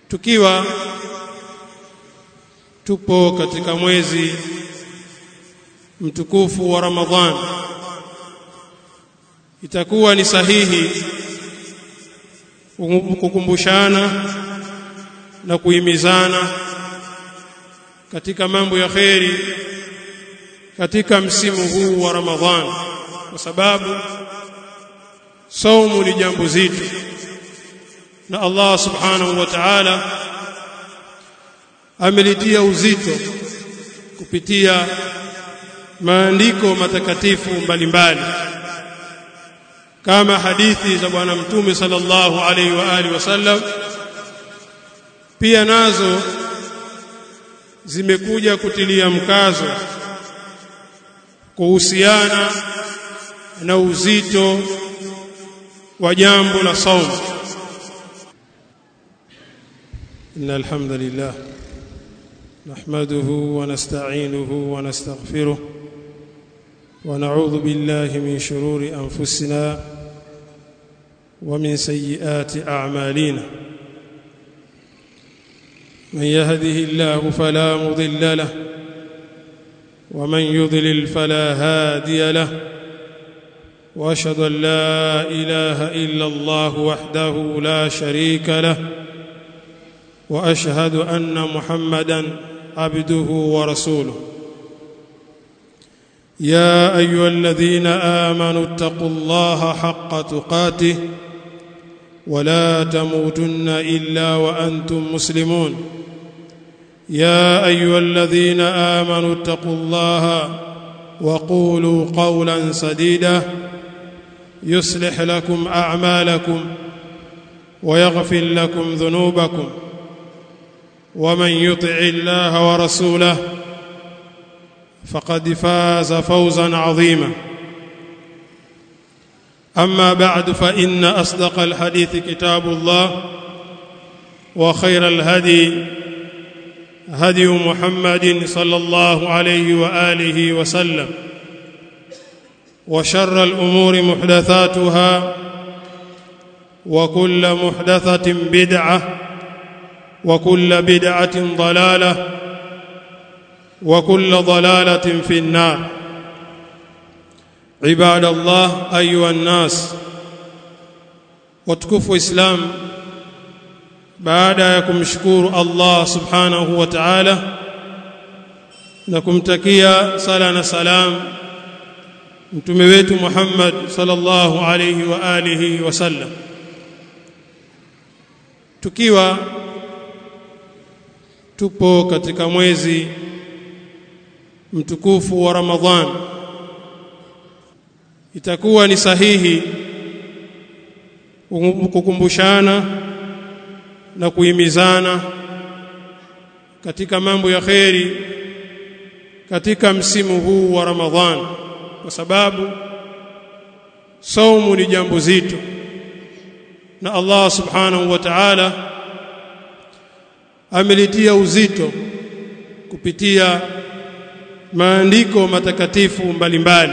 Tukiwa tupo katika mwezi mtukufu wa Ramadhan, itakuwa ni sahihi kukumbushana na kuhimizana katika mambo ya kheri katika msimu huu wa Ramadhan, kwa sababu saumu ni jambo zito, na Allah subhanahu wa ta'ala amelitia uzito kupitia maandiko matakatifu mbalimbali, kama hadithi za bwana mtume sallallahu alaihi wa alihi wasallam pia nazo zimekuja kutilia mkazo kuhusiana na uzito wa jambo la saumu. Innal hamdalillah nahmaduhu wa nasta'inuhu wa nastaghfiruh wa na'udhu billahi min shururi anfusina wa min sayyiati a'malina. من يهده الله فلا مضل له ومن يضلل فلا هادي له واشهد ان لا اله الا الله وحده لا شريك له واشهد ان محمدا عبده ورسوله. يا ايها الذين امنوا اتقوا الله حق تقاته ولا تموتن الا وانتم مسلمون. يا ايها الذين امنوا اتقوا الله وقولوا قولا سديدا يصلح لكم اعمالكم ويغفر لكم ذنوبكم ومن يطع الله ورسوله فقد فاز فوزا عظيما. اما بعد، فان اصدق الحديث كتاب الله وخير الهدي هدي محمد صلى الله عليه واله وسلم، وشر الامور محدثاتها وكل محدثة بدعة وكل بدعة ضلالة وكل ضلالة في النار. عباد الله، أيها الناس، وتكفوا إسلام baada ya kumshukuru Allah subhanahu wa ta'ala na kumtakia sala na salam mtume wetu Muhammad sallallahu alayhi wa alihi wasallam, tukiwa tupo katika mwezi mtukufu wa Ramadhan, itakuwa ni sahihi kukumbushana na kuhimizana katika mambo ya kheri katika msimu huu wa Ramadhan, kwa sababu saumu ni jambo zito, na Allah subhanahu wa ta'ala amelitia uzito kupitia maandiko matakatifu mbalimbali,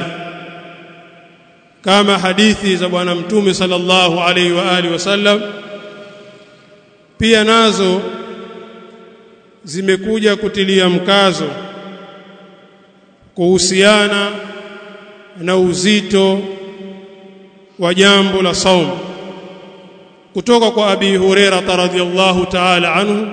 kama hadithi za bwana mtume sallallahu alaihi wa alihi wasallam pia nazo zimekuja kutilia mkazo kuhusiana na uzito wa jambo la saumu. Kutoka kwa Abi Hurairah radhiyallahu ta'ala anhu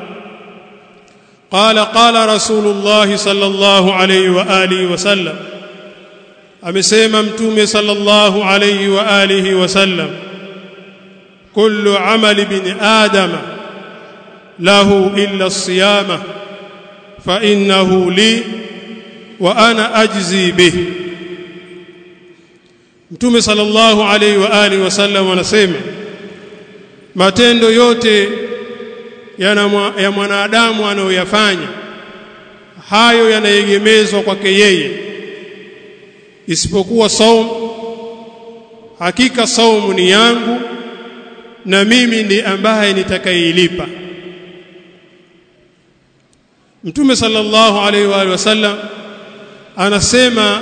qala Rasulullah sallallahu alayhi wa alihi wasallam, amesema mtume sallallahu alayhi wa alihi wasallam, kullu amali ibn adama lahu illa as-siyama fa innahu li wa ana ajzi bih. Mtume sallallahu alayhi wa alihi wasallam anasema matendo yote ya mwanadamu anayoyafanya hayo yanaegemezwa kwake yeye, isipokuwa saumu. Hakika saumu ni yangu na mimi ndi ambaye nitakayeilipa. Mtume sallallahu alaihi wa alihi wasallam anasema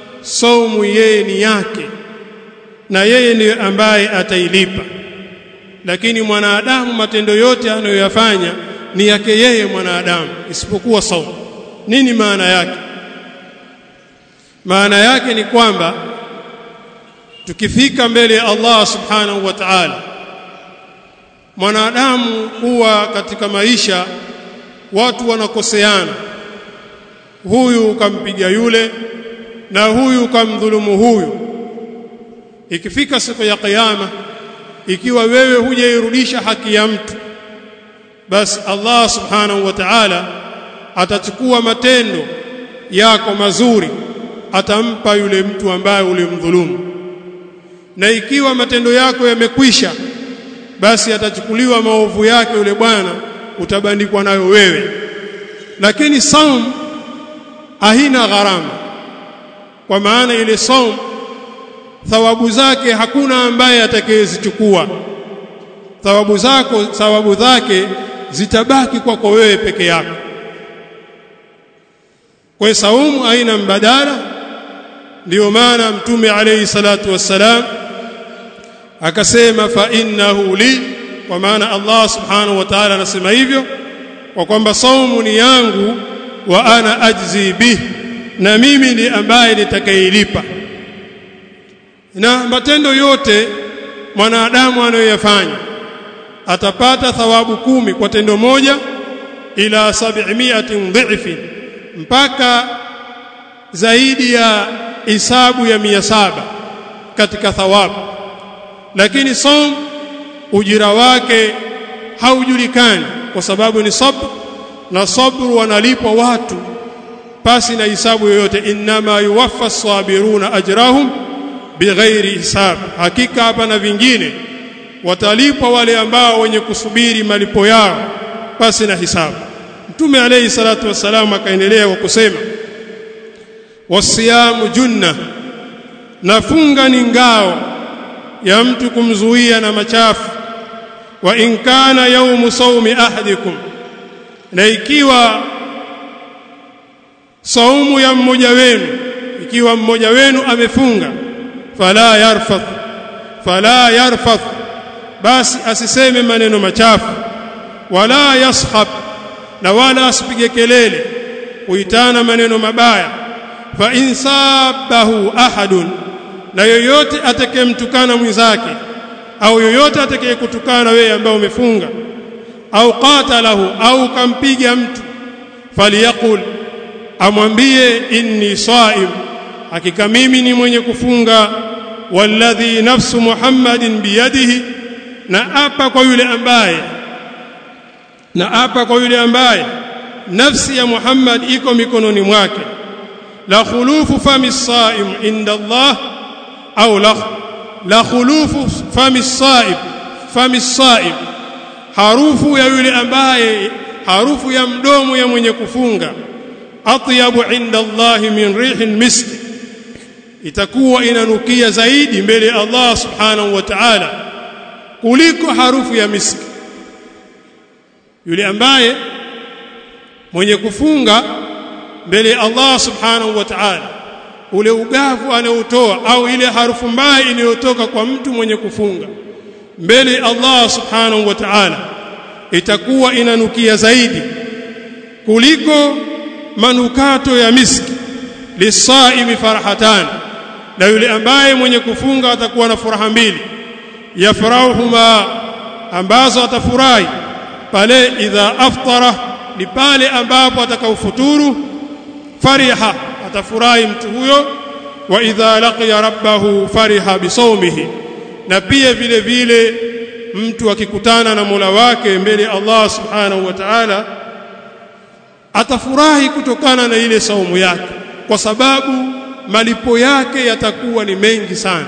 saumu yeye ni yake na yeye ndiye ambaye atailipa. lakini mwanadamu matendo yote anayoyafanya ni yake yeye mwanadamu isipokuwa saumu. Nini maana yake? Maana yake ni kwamba tukifika mbele ya Allah subhanahu wa ta'ala, mwanadamu huwa katika maisha watu wanakoseana, huyu kampiga yule na huyu kamdhulumu huyu. Ikifika siku ya kiyama, ikiwa wewe hujairudisha haki ya mtu, basi Allah subhanahu wa ta'ala atachukua matendo yako mazuri atampa yule mtu ambaye ulimdhulumu, na ikiwa matendo yako yamekwisha, basi atachukuliwa maovu yake yule bwana utabandikwa nayo wewe. Lakini saum haina gharama, kwa maana ile saum thawabu zake hakuna ambaye atakayezichukua. Thawabu zake zitabaki kwako wewe peke yako. Kwa saumu haina mbadala. Ndio maana Mtume alayhi salatu wassalam akasema fa innahu li, kwa maana Allah subhanahu wa ta'ala anasema hivyo kwa kwamba saumu ni yangu, wa ana ajzi bih, na mimi ni ambaye nitakayelipa. Na matendo yote mwanadamu anayoyafanya atapata thawabu 10 kwa tendo moja, ila 700 dhifin, mpaka zaidi ya hisabu ya 700 katika thawabu. Lakini saum ujira wake haujulikani, kwa sababu ni sabr, na sabru wanalipwa watu pasi na hisabu yoyote. Inma yuwaffa as-sabiruna ajrahum bighairi hisab, hakika hapa na vingine watalipwa wale ambao wenye kusubiri malipo yao pasi na hisabu. Mtume alayhi salatu wasalam akaendelea kwa kusema wasiyamu junna, nafunga ni ngao ya mtu kumzuia na machafu. Wa in kana yawmu sawmi ahadikum, na ikiwa saumu ya mmoja wenu, ikiwa mmoja wenu amefunga, fala yarfath, basi asiseme maneno machafu, wala yaskhab, na wala asipige kelele kuitana maneno mabaya. Fa in sabahu ahadun, na yoyote atakayemtukana mwenzake, au yoyote atakayekutukana wewe ambao umefunga, au qatalahu, au kampiga mtu, faliyaqul, amwambie inni saim, hakika mimi ni mwenye kufunga. Walladhi nafsu Muhammadin biyadihi, na apa kwa yule ambaye nafsi ya Muhammad iko mikononi mwake. La khulufu fami saim inda Allah, au la khulufu fami saim, harufu ya yule ambaye, harufu ya mdomo ya mwenye kufunga, atyabu inda Allah min rihil misk, itakuwa inanukia zaidi mbele ya Allah subhanahu wa ta'ala kuliko harufu ya miski. Yule ambaye mwenye kufunga mbele ya Allah subhanahu wa ta'ala, ule ugavu anaotoa au ile harufu mbaya inayotoka kwa mtu mwenye kufunga mbele ya Allah subhanahu wa ta'ala itakuwa inanukia zaidi kuliko manukato ya miski. Lisaimi farahatan, na yule ambaye mwenye kufunga atakuwa na furaha mbili. Yafrahuhuma, ambazo atafurahi pale idha aftara, ni pale ambapo atakaufuturu. Fariha, atafurahi mtu huyo. Wa idha laqiya rabbahu fariha bisawmihi, na pia vile vile mtu akikutana na Mola wake mbele Allah subhanahu wa ta'ala atafurahi kutokana na ile saumu yake, kwa sababu malipo yake yatakuwa ni mengi sana.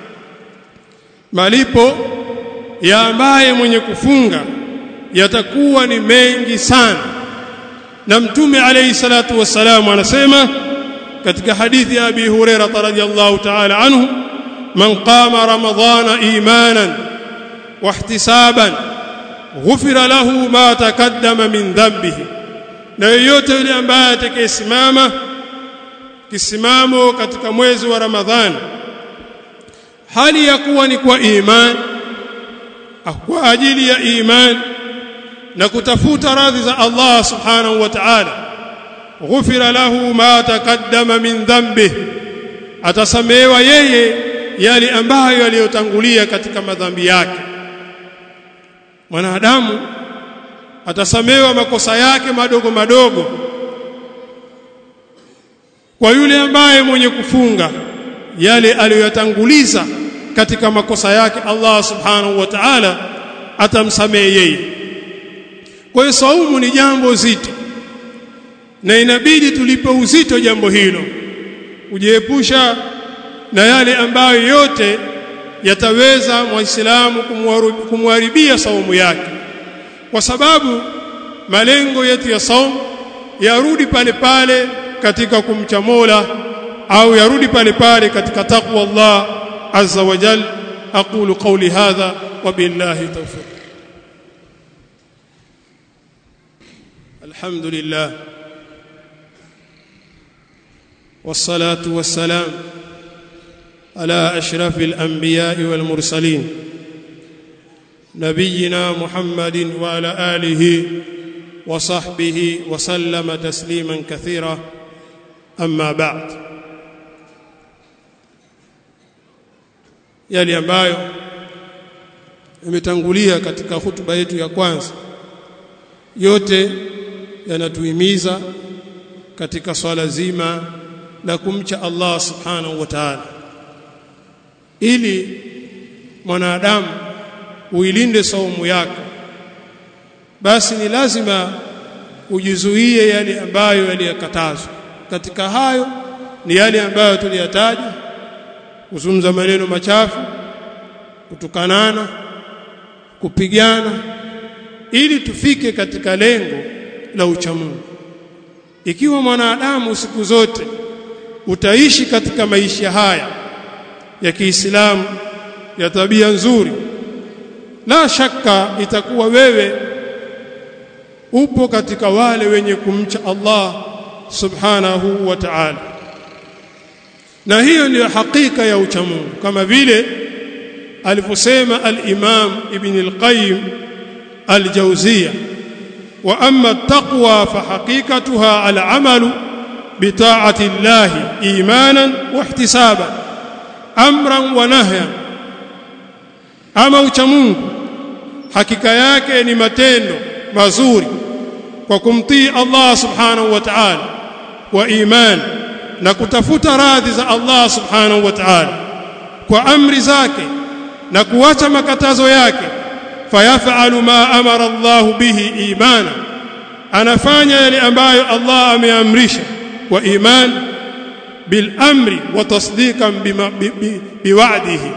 Malipo ya ambaye mwenye kufunga yatakuwa ni mengi sana. Na Mtume alayhi salatu wassalam anasema katika hadithi ya Abi Hurairah radhiyallahu ta'ala anhu, man qama ramadhana imanan wa ihtisaban ghufira lahu ma taqaddama min dhanbihi, na yoyote yule ambaye atakayesimama kisimamo katika mwezi wa Ramadhani hali ya kuwa ni kwa imani kwa ajili ya imani na kutafuta radhi za Allah subhanahu wa ta'ala, ghufira lahu ma taqaddama min dhanbi, atasamehewa yeye yale ambayo aliyotangulia katika madhambi yake. Mwanadamu atasamehewa makosa yake madogo madogo. Kwa yule ambaye mwenye kufunga yale aliyotanguliza katika makosa yake, Allah subhanahu wa ta'ala atamsamehe yeye. Kwa hiyo saumu ni jambo zito, na inabidi tulipe uzito jambo hilo, kujiepusha na yale ambayo yote yataweza muislamu kumharibia saumu yake, kwa sababu malengo yetu ya saumu yarudi pale pale katika kumcha Mola, au yarudi pale pale katika taqwa Allah azza wa jalla. aqulu qawli hadha wa billahi tawfiq. alhamdulillah wassalatu wassalam ala ashrafil anbiya'i wal mursalin nabiyina Muhammadin wa ala alihi wa sahbihi wa sallama tasliman kathira. Amma ba'd, yale ambayo yametangulia katika hutuba yetu ya kwanza yote yanatuhimiza katika swala zima la kumcha Allah subhanahu wa ta'ala. Ili mwanadamu uilinde saumu yako, basi ni lazima ujizuie yale ambayo yaliyokatazwa. Katika hayo ni yale ambayo tuliyataja: kuzungumza maneno machafu, kutukanana, kupigana, ili tufike katika lengo la uchamungu. Ikiwa mwanadamu siku zote utaishi katika maisha haya ya Kiislamu ya tabia nzuri, la shaka itakuwa wewe upo katika wale wenye kumcha Allah subhanahu wa ta'ala. Na hiyo ndio hakika ya uchamungu, kama vile alivyosema al-Imam Ibn al-Qayyim al-Jawziyya: wa amma at-taqwa fa haqiqatuha al-amalu bi ta'ati Allah imanan wa ihtisaban amran wa nahyan. Ama uchamungu hakika yake ni matendo mazuri kwa kumtii Allah subhanahu wa ta'ala kwa imani na kutafuta radhi za Allah subhanahu wa ta'ala kwa amri zake na kuacha makatazo yake. Fayafalu ma amara Allah bihi imana, anafanya yale ambayo Allah ameamrisha kwa imani, bil amri wa tasdiqan biwa'dihi,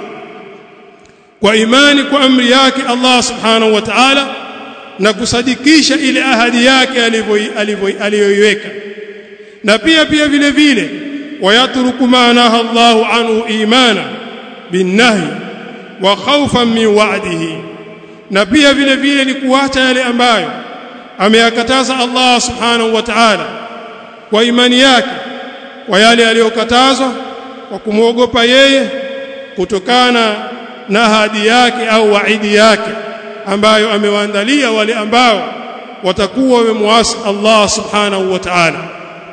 kwa imani kwa amri yake Allah subhanahu wa ta'ala, na kusadikisha ile ahadi yake aliyoiweka. Na pia vile vile wayatruku ma naha Allahu anhu imana bin nahi wa khawfan min wa'dihi, na pia vile vile ni kuacha yale ambayo ameyakataza Allah subhanahu wa ta'ala kwa imani yake, kwa yale aliyokatazwa kwa kumwogopa yeye kutokana na ahadi yake au waidi yake ambayo amewaandalia wale ambao watakuwa wamemuasi Allah subhanahu wa ta'ala.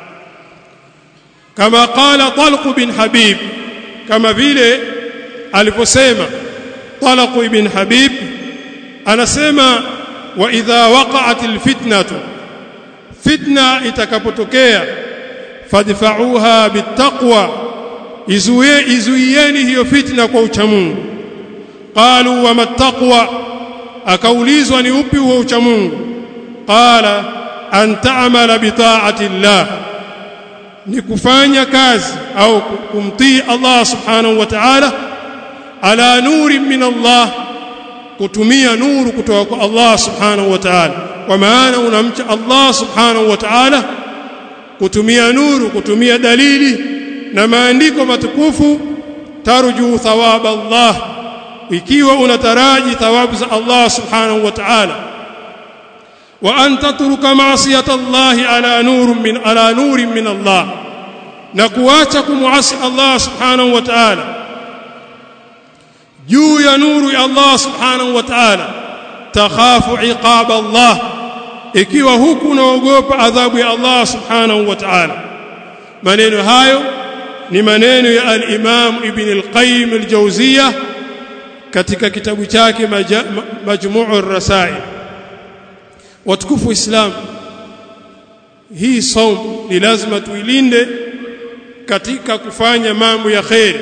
Kama qala Talq bin Habib, kama vile aliposema Talq ibn Habib, anasema: wa idha waqa'atil fitnatu, fitna itakapotokea, fadfa'uha bittaqwa, izuieni hiyo fitna kwa uchamungu. Qalu wa mattaqwa, akaulizwa ni upi huo uchamungu? Qala an ta'mala bi ta'ati Allah, ni kufanya kazi au kumtii Allah subhanahu wa ta'ala ala nuri min Allah, kutumia nuru kutoka kwa Allah subhanahu wa ta'ala. Kwa maana unamcha Allah subhanahu wa ta'ala kutumia nuru, kutumia dalili na maandiko matukufu. Tarju thawab Allah, ikiwa unataraji thawabu za Allah subhanahu wa ta'ala. Wa an tatruka ma'siyata Allah ala nurin min Allah, na kuacha kumuasi Allah subhanahu wa ta'ala juu ya nuru ya Allah subhanahu wa ta'ala, takhafu iqab Allah, ikiwa huku unaogopa adhabu ya Allah subhanahu wa ta'ala. Maneno hayo ni maneno ya al-Imam Ibn al-Qayyim al-Jawziyya katika kitabu chake Majmu' ar-Rasail. Watukufu Islam, hii saum ni lazima tuilinde katika kufanya mambo ya khair,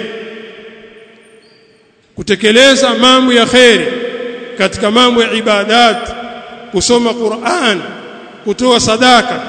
kutekeleza mambo ya khair katika mambo ya ibadat, kusoma Qur'an, kutoa sadaka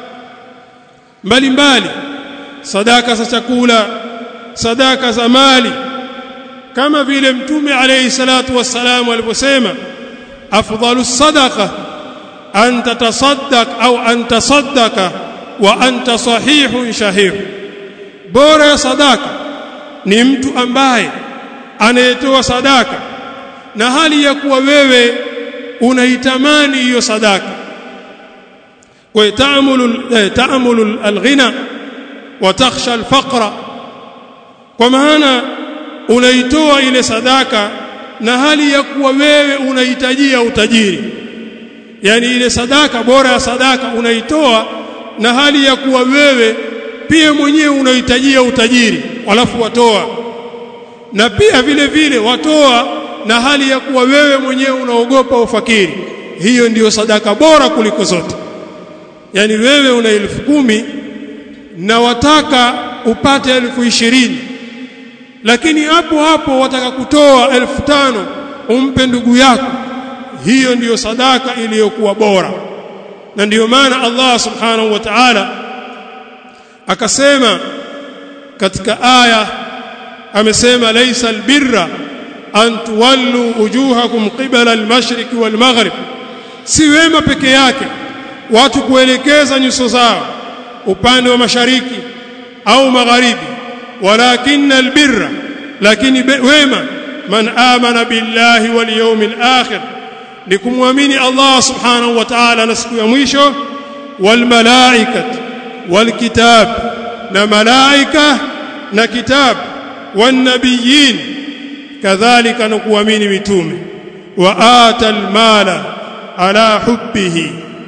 mbalimbali, sadaka za chakula, sadaka za mali, kama vile Mtume alayhi salatu wassalam aliposema, afdalus sadaqa an tatasaddaq au an tasaddaqa wa anta sahihun shahih. Bora ya sadaka ni mtu ambaye anayetoa sadaka na hali ya kuwa wewe unaitamani hiyo sadaka. Kwa ta'amulu al-ghina wa takhsha al-faqra, kwa maana unaitoa ile sadaka na hali ya kuwa wewe unahitajia utajiri. Yani ile sadaka, bora ya sadaka unaitoa na hali ya kuwa wewe pia mwenyewe unahitajia utajiri, alafu watoa. Na pia vile vile watoa na hali ya kuwa wewe mwenyewe unaogopa ufakiri. Hiyo ndiyo sadaka bora kuliko zote. Yani wewe una 10,000 na wataka upate 20,000, lakini hapo hapo wataka kutoa 5,000 umpe ndugu yako. Hiyo ndiyo sadaka iliyokuwa bora. Na ndiyo maana Allah subhanahu wa ta'ala akasema katika aya, amesema laysa albirra an tuwallu wujuhakum qibala almashriq walmaghrib, si wema peke yake watu kuelekeza nyuso zao upande wa mashariki au magharibi, walakinna albirra, lakini wema man amana billahi wal yawmil akhir, ni kumwamini Allah subhanahu wa ta'ala na siku ya mwisho, wal malaikati wal kitab, na malaika na kitab, wan nabiyyin, kadhalika na kuamini mitume, wa atal mala ala hubbihi,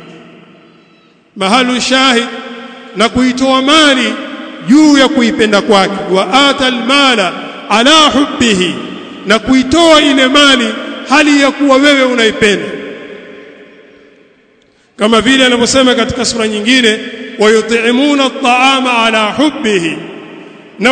mahalu shahid, na kuitoa mali juu ya kuipenda kwake. Wa atal mala ala hubbihi, na kuitoa ile mali hali ya kuwa wewe unaipenda, kama vile anavyosema katika sura nyingine, wayut'imuna at'ama ala hubbihi, na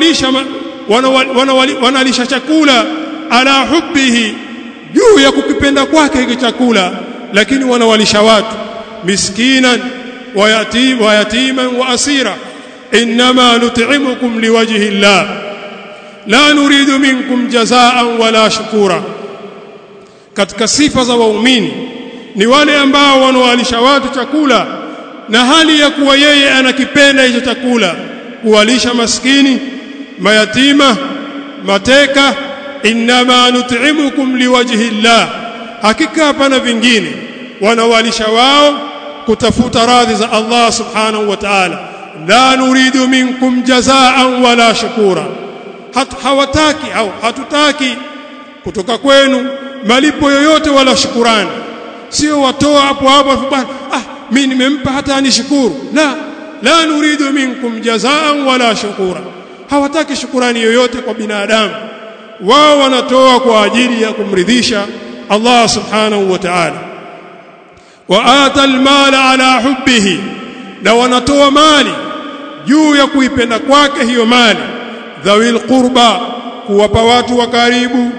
wanawalisha chakula ala hubbihi, juu ya kukipenda kwake hiki chakula. Lakini wanawalisha watu miskinan wa yatiman wa asira, inma nut'imukum liwajhi Allah la nuridu minkum jazaan wala shukura. Katika sifa za waumini ni wale ambao wanawalisha watu chakula na hali ya kuwa yeye anakipenda hicho chakula, kuwalisha maskini, mayatima, mateka. Inma nut'imukum liwajhi Allah, hakika hapana vingine, wanawalisha wao kutafuta radhi za Allah subhanahu wa ta'ala. La nuridu minkum jazaan wala shukura, hawataki au hatutaki kutoka kwenu malipo yoyote wala shukurani. Sio watoa hapo hapo bwana, mimi nimempa hata anishukuru. La nuridu minkum jazaan wala shukura, hawataki shukurani yoyote kwa binadamu. Wao wanatoa kwa ajili ya kumridhisha Allah subhanahu wa ta'ala. Wa atal mala ala hubbihi, na wanatoa mali juu ya kuipenda kwake hiyo mali. Dhawil qurba, kuwapa watu wa karibu,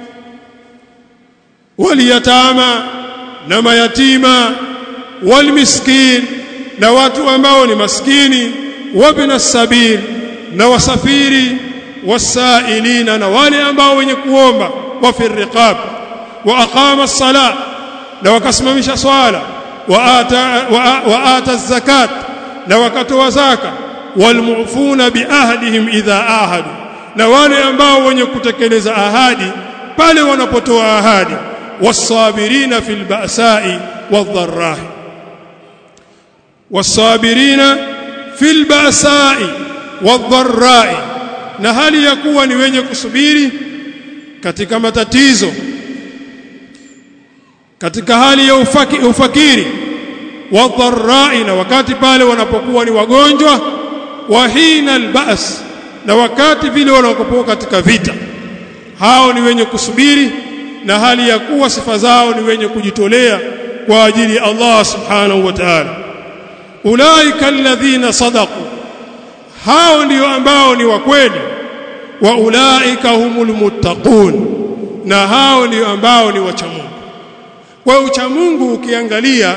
waliyatama, na mayatima, walmiskin, na watu ambao ni maskini, wabna sabil, na wasafiri, wasailina, na wale ambao wenye kuomba, wa fi riqab, wa aqama as-salat, na wakasimamisha swala, wa ata az-zakat, na wakatoa zaka, walmu'funa biahdihim idha ahadu, na wale ambao wenye kutekeleza ahadi pale wanapotoa ahadi, wasabirina fil ba'sa'i wadh-dharra'i, wasabirina fil ba'sa'i wadh-dharra'i, na hali ya kuwa ni wenye kusubiri katika matatizo, katika hali ya ufakiri, wadharrai, na wakati pale wanapokuwa ni wagonjwa, wa hina albas, na wakati vile wanapokuwa katika vita. Hao ni wenye kusubiri na hali ya kuwa sifa zao ni wenye kujitolea kwa ajili ya Allah subhanahu wa ta'ala. Ulaika alladhina sadaqu, hao ndio ambao ni wakweli. Wa ulaika humul muttaqun, na hao ndio ambao ni wacha Mungu. Kwa ucha Mungu ukiangalia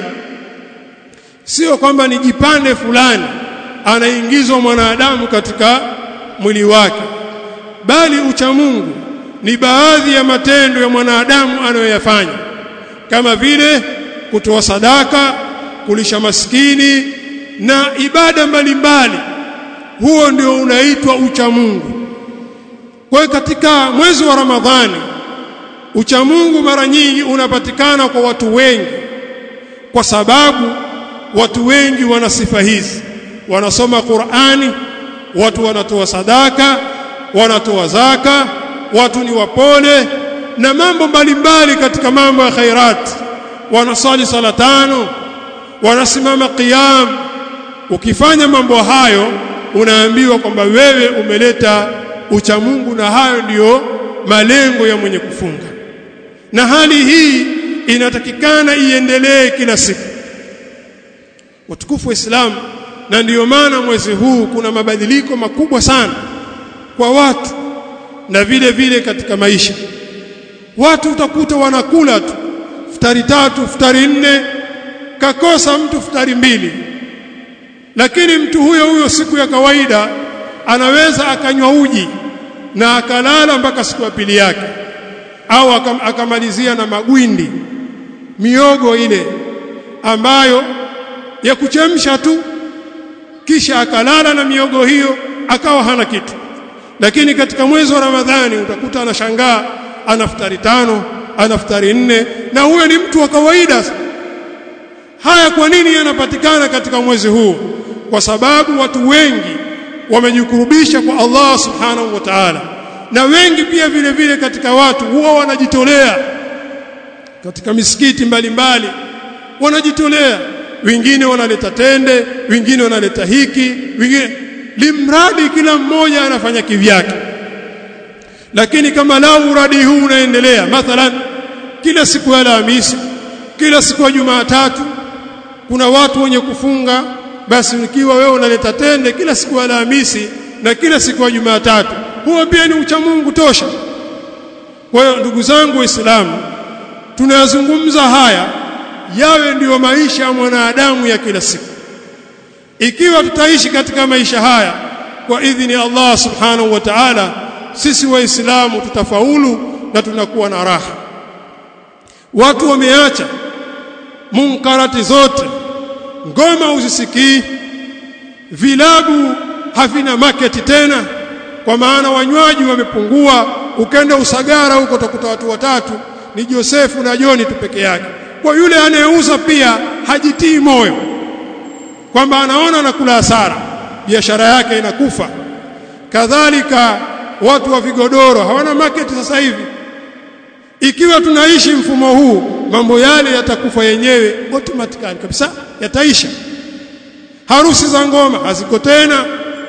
sio kwamba ni jipande fulani anaingizwa mwanadamu katika mwili wake, bali ucha Mungu ni baadhi ya matendo ya mwanadamu anayoyafanya, kama vile kutoa sadaka, kulisha maskini na ibada mbalimbali. Huo ndio unaitwa ucha Mungu. Kwa katika mwezi wa Ramadhani ucha Mungu mara nyingi unapatikana kwa watu wengi, kwa sababu watu wengi wana sifa hizi. Wanasoma Qur'ani, watu wanatoa sadaka, wanatoa zaka, watu ni wapole na mambo mbalimbali katika mambo ya khairat. Wanasali sala tano, wanasimama qiyam. Ukifanya mambo hayo unaambiwa kwamba wewe umeleta ucha Mungu, na hayo ndiyo malengo ya mwenye kufunga. Na hali hii inatakikana iendelee kila siku. Watukufu wa Islam, na ndiyo maana mwezi huu kuna mabadiliko makubwa sana kwa watu na vile vile katika maisha. Watu utakuta wanakula tu futari 3, futari 4, kakosa mtu futari 2. Lakini mtu huyo siku ya kawaida anaweza akanywa uji na akalala mpaka siku ya pili yake, au akamalizia na magwindi, miogo ile ambayo ya kuchemsha tu, kisha akalala na miogo hiyo akawa hana kitu. Lakini katika mwezi wa Ramadhani utakuta anashangaa ana futari 5, ana futari 4, na huyo ni mtu wa kawaida. Haya kwa nini yanapatikana katika mwezi huu? Kwa sababu watu wengi wamejikurubisha kwa Allah subhanahu wa ta'ala, na wengi pia vile vile katika watu huwa wanajitolea katika misikiti mbalimbali, wanajitolea. Wengine wanaleta tende, wengine wanaleta hiki, wengine limradi, kila mmoja anafanya kivyake. Lakini kama lao uradi huu unaendelea, mathalan kila siku ya Alhamisi, kila siku ya Jumatatu kuna watu wenye kufunga, basi ikiwa wewe unaleta tende kila siku ya Alhamisi na kila siku ya Jumatatu, huo pia ni ucha Mungu tosha. Kwa hiyo ndugu zangu Waislamu, tunayazungumza haya yawe ndiyo maisha ya mwanadamu ya kila siku. Ikiwa tutaishi katika maisha haya kwa idhini Allah subhanahu wa ta'ala, sisi Waislamu tutafaulu na tunakuwa na raha. Watu wameacha munkarati zote, ngoma uzisikii, vilabu havina market tena, kwa maana wanywaji wamepungua. Ukenda Usagara huko utakuta watu watatu, ni Josefu na Joni tu peke yake. Kwa yule anayeuza pia hajitii moyo kwamba anaona anakula hasara, biashara yake inakufa. Kadhalika watu wa vigodoro hawana market sasa hivi. Ikiwa tunaishi mfumo huu, mambo yale yatakufa yenyewe automatically kabisa, yataisha. Harusi za ngoma haziko tena.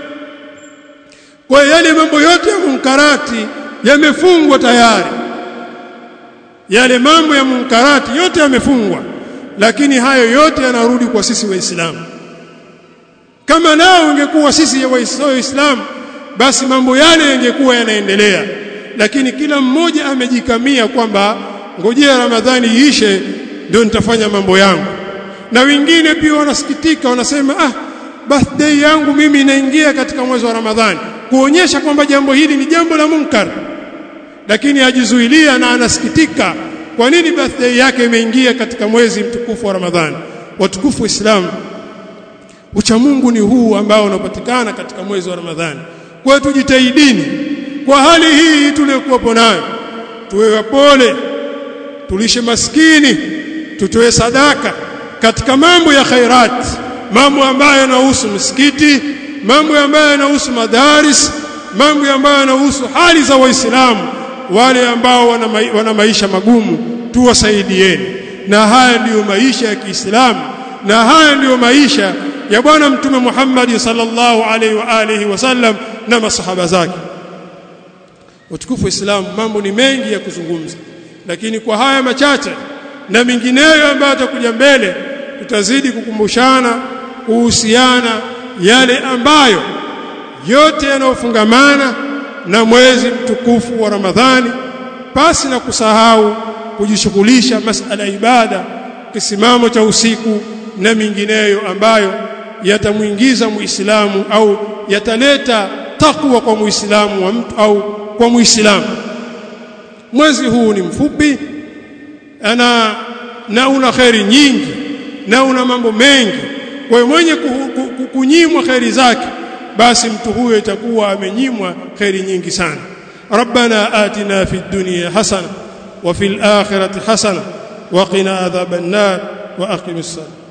Kwa yale mambo yote ya munkarati yamefungwa tayari. Yale mambo ya munkarati yote yamefungwa, lakini hayo yote yanarudi kwa sisi Waislamu. Kama nao ungekuwa sisi ya Waislamu, basi mambo yale yangekuwa yanaendelea. Lakini kila mmoja amejikamia kwamba ngojea Ramadhani iishe ndio nitafanya mambo yangu. Na wengine pia wanasikitika, wanasema birthday yangu mimi inaingia katika mwezi wa Ramadhani, kuonyesha kwamba jambo hili ni jambo la munkar. Lakini ajizuilia na anasikitika kwa nini birthday yake imeingia katika mwezi mtukufu wa Ramadhani. Watukufu wa Islam, ucha Mungu ni huu ambao unapatikana katika mwezi wa Ramadhani. Kwa hiyo tujitahidini kwa hali hii tuliyokuwa nayo, tuwe wapole, tulishe maskini, tutoe sadaka katika mambo ya khairat, mambo ambayo yanahusu msikiti, mambo ambayo yanahusu madaris, mambo ambayo yanahusu hali za Waislamu. wale ambao wana maisha magumu tuwasaidieni. Na haya ndiyo maisha ya Kiislamu, na haya ndiyo maisha ya bwana mtume Muhammad sallallahu alaihi wa alihi wasallam na masahaba zake. Utukufu wa Islam, mambo ni mengi ya kuzungumza, lakini kwa haya machache na mingineyo ambayo atakuja mbele tutazidi kukumbushana kuhusiana yale ambayo yote yanayofungamana na mwezi mtukufu wa Ramadhani, pasi na kusahau kujishughulisha masala ya ibada, kisimamo cha usiku na mingineyo ambayo yatamuingiza Muislamu au yataleta takwa kwa Muislamu wa mtu au kwa Muislamu. Mwezi huu ni mfupi na una khairi nyingi na una mambo mengi. Kwa hiyo mwenye kunyimwa khairi zake, basi mtu huyo itakuwa amenyimwa khairi nyingi sana. Rabbana atina fid dunya hasana wa fil akhirati hasana wa qina adhaban nar wa aqimis salat.